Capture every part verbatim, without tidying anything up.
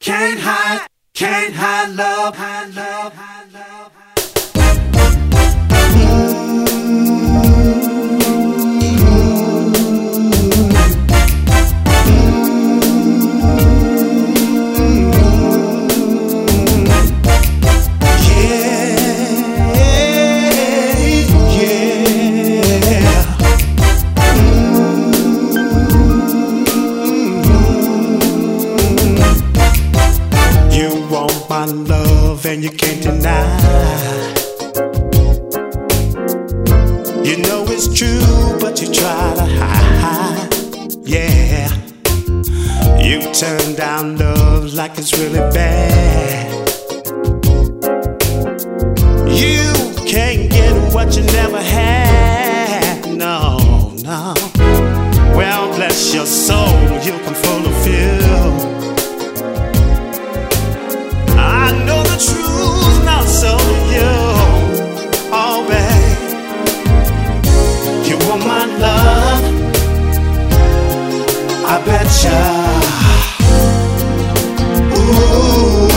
Can't hide, can't hide love, hide love, hide love. My love and you can't deny. You know it's true, but you try to hide. Yeah, you turn down love like it's really bad. You can't get what you never had. No, no. Well, bless your soul, you can fulfill. I know the truth, not so you. Oh, babe, you want my love? I betcha. Ooh,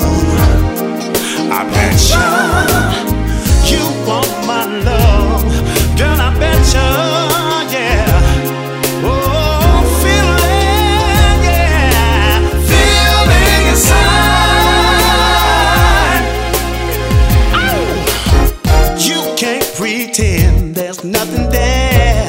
I betcha. You want my love, girl? I betcha, yeah. Oh, feeling, yeah, feeling inside. Pretend there's nothing there.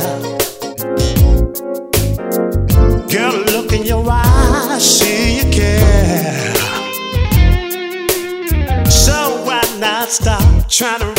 Girl, look in your eyes, see you care. So why not stop trying to